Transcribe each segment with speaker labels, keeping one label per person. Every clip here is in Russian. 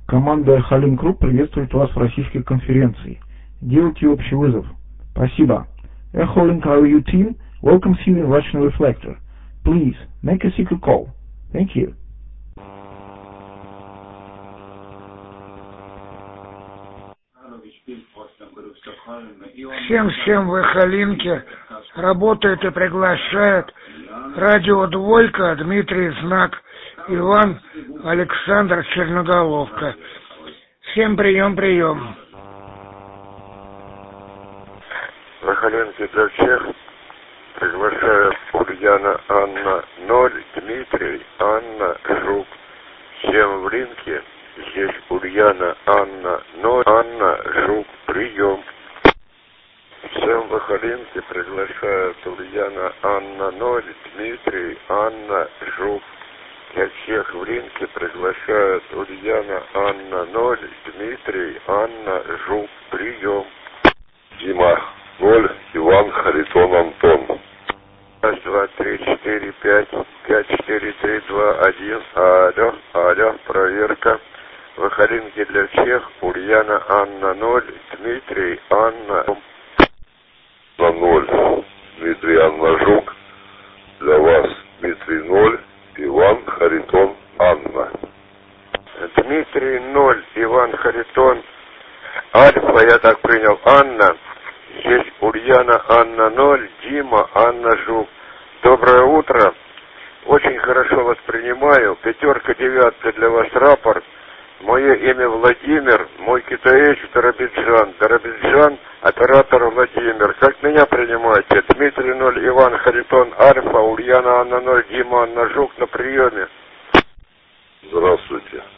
Speaker 1: Команда Халим Групп приветствует вас в российской конференции. Делайте общий вызов. Спасибо. Echo Link RU team welcomes you in Russian Reflector. Please make a secret call. Thank you.
Speaker 2: Всем в Эхолинке работает и приглашает радио «Двойка», Дмитрий Знак, Иван Александр Черноголовка. Всем прием.
Speaker 3: В Эхолинке для всех приглашает Ульяна Анна 0, Дмитрий, Анна Жук. Всем в линке здесь Ульяна Анна 0, Анна Жук, прием. Всем в Эхолинке приглашает Ульяна Анна 0, Дмитрий, Анна Жук. Для всех в линке приглашает Ульяна Анна 0, Дмитрий, Анна Жук, прием.
Speaker 4: Дима 0, Иван Харитон Антон.
Speaker 3: 1, 2, 3, 4, 5, 5, 4, 3, 2, 1. Алло, проверка. В Эхолинке для всех Ульяна Анна 0, Дмитрий, Анна.
Speaker 4: На 0, Дмитрий, Анна Жук. Для вас Дмитрий 0, Иван Харитон Анна.
Speaker 3: Дмитрий 0, Иван Харитон Альфа, я так принял, Анна. Здесь Ульяна Анна 0, Дима Анна Жук. Доброе утро. Очень хорошо вас принимаю. 5, 9 для вас рапорт. Мое имя Владимир, мой КТХ Дарабиджан. Дарабиджан, оператор Владимир. Как меня принимаете? Дмитрий 0, Иван Харитон Альфа, Ульяна Анна 0, Дима Анна Жук на приеме.
Speaker 4: Здравствуйте.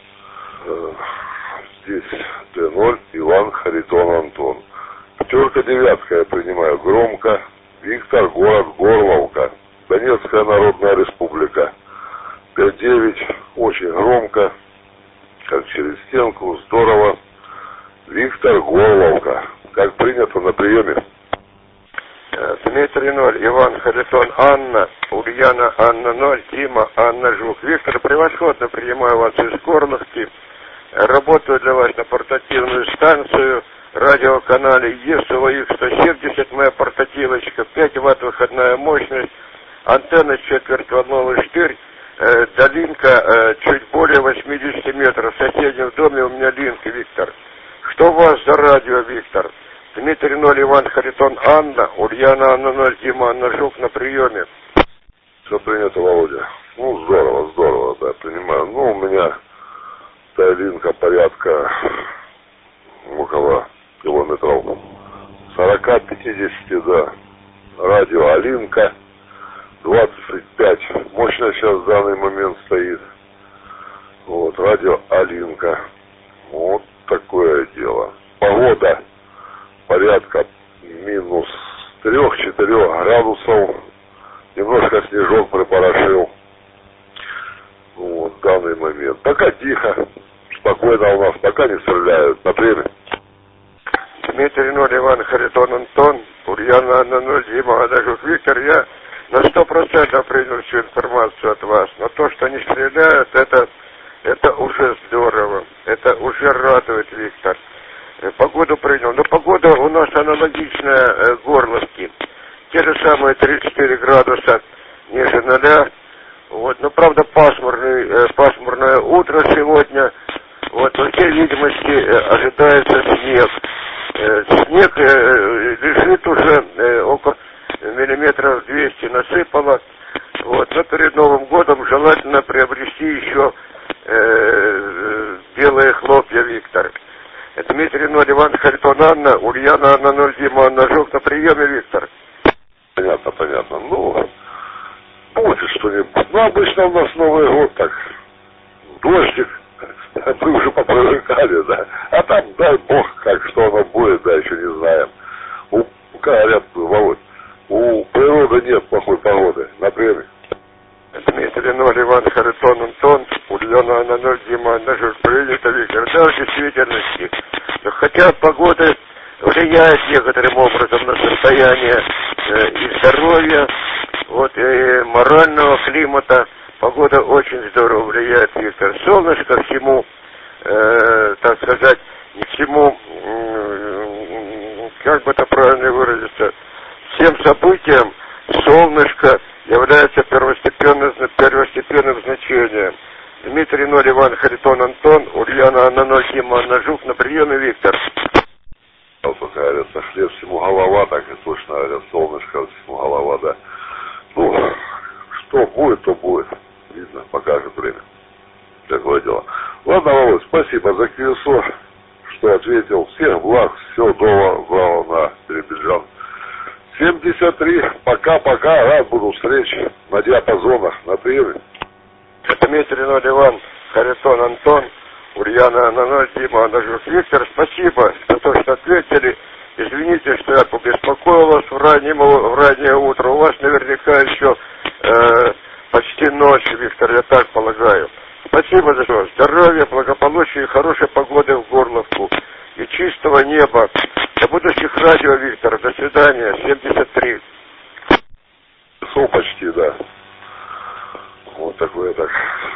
Speaker 4: Здесь Т0, Иван Харитон Антон. 5, 9 я принимаю. Громко. Виктор, город Горловка. Донецкая Народная Республика. 5, 9. Очень громко. Как через стенку. Здорово. Виктор, Горловка. Как принято на приеме.
Speaker 3: Дмитрий 0, Иван Харитон Анна, Ульяна Анна 0, Дима Анна Жук. Виктор, превосходно принимаю вас из Горловки. Работаю для вас на портативную станцию. Радиоканале ЕСУВХ-170, моя портативочка, 5 Вт выходная мощность, антенна четвертьволновый штырь, долинка чуть более 80 метров. В соседнем доме у меня линк, Виктор. Что у вас за радио, Виктор? Дмитрий 0, Иван Харитон Анна, Ульяна Анна 0, Дима Анна Жук на приеме.
Speaker 4: Все принято, Володя. Ну, здорово, да, принимаю. Ну, у меня линка порядка около километров 40-50, да. Радио Алинка 25. Мощность сейчас в данный момент стоит. Вот, радио Алинка. Вот такое дело. Погода порядка минус 3-4 градусов. Немножко снежок припорошил. Вот, в данный момент. Пока тихо. Спокойно у нас, пока не стреляют. На время.
Speaker 3: Дмитрий 0, Иван Харитон Антон, Ульяна Анна 0, Дима Анна Жук. Виктор, я на 100% принял всю информацию от вас. Но то, что не стреляют, это уже здорово. Это уже радует, Виктор. Погоду принял. Но погода у нас аналогичная Горловке. Те же самые 34 градуса ниже 0. Вот, но правда пасмурное утро сегодня. Вот, по всей видимости, ожидается снег. Снег лежит уже около миллиметров 200 насыпало. Вот, но перед Новым годом желательно приобрести еще белые хлопья, Виктор. Дмитрий 0, Иван Харитон Анна, Ульяна Анна 0, Дима Анна Жук на приеме, Виктор.
Speaker 4: Понятно. Ну, будет что-нибудь. Ну, обычно у нас Новый год так. Дождик. Мы уже попривыкали, да. А там, дай бог, как что оно будет, да, еще не знаем. Говорят, Володь, у природы нет плохой погоды. Например.
Speaker 3: Дмитрий 0, Иван Харитон Антон, Ульяна Анна 0, Дима Анна Жук, принято, Виктор. Да, в действительности. Хотя погода влияет некоторым образом на состояние и здоровья, вот, и морального климата. Погода очень здорово влияет, Виктор. Солнышко всему так сказать, ни к чему, как бы это правильно выразиться, всем событиям солнышко является первостепенным значением. Дмитрий 0, Иван, Харитон, Антон, Ульяна, Анна 0, Дима, Анна, Жук, на приеме, Виктор.
Speaker 4: Только говорят, на хлеб всему голова, так и точно говорят, солнышко всему голова, да. Ну, что будет, то будет. Видно, покажет время. Такое дело. Ладно, Володь, спасибо за КСО, что ответил. Всех благ, все доброго на Биробиджан. 73, пока-пока, рад буду встрече на диапазонах, на приеме.
Speaker 3: Дмитрий 0, Иван, Харитон, Антон, Ульяна, на 0, Дима, Анажук, Виктор, спасибо за то, что ответили. Извините, что я побеспокоил вас в раннее утро. У вас наверняка еще почти ночь, Виктор, я так полагаю. Спасибо за все. Здоровья, благополучия и хорошей погоды в Горловку. И чистого неба. До будущих радио, Виктор. До свидания. 73.
Speaker 4: Часов почти, да. Вот такое так.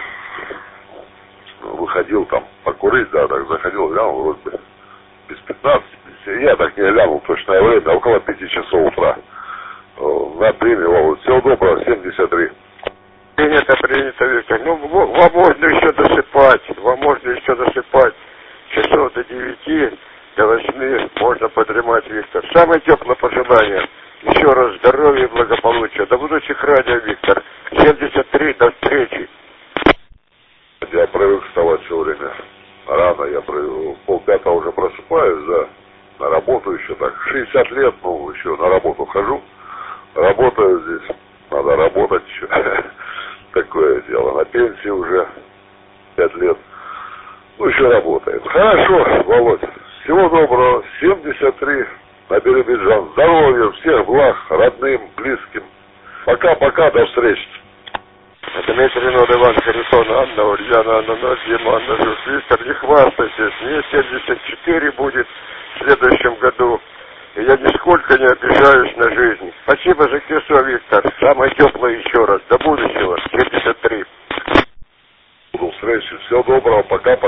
Speaker 4: Выходил там покурить, да, так заходил, глянул, вроде бы без 15. Я так не глянул точное время, около 5 часов утра. На приеме, вот. Всего доброго, 73.
Speaker 3: Принято, Виктор. Ну, вам можно еще досыпать. Часов до 9, до 8 можно подремать, Виктор. Самое теплое пожелание. Еще раз здоровья и благополучия. До будущих радио, Виктор. 73, до встречи.
Speaker 4: Я привык вставать все время рано, я в 4:30 уже просыпаюсь, да, на работу еще так. 60 лет, ну, еще на работу хожу. Работаю здесь, надо работать еще. Такое дело. На пенсии уже 5 лет. Ну, еще работаем. Хорошо, Володь. Всего доброго. 73 на Биробиджан. Здоровья, всех благ, родным, близким. Пока-пока, до встречи.
Speaker 3: Дмитрий 0, Иван, Харитон, Анна, Ульяна, Анна 0, Дима, Анна, Жук, Виктор, не хвастайтесь. Мне 74 будет в следующем году. И я нисколько не обижаюсь на жизнь. Спасибо за КСО, Виктор. Самое теплое еще раз. До будущего. 73.
Speaker 4: До встречи. Всего доброго. Пока-пока.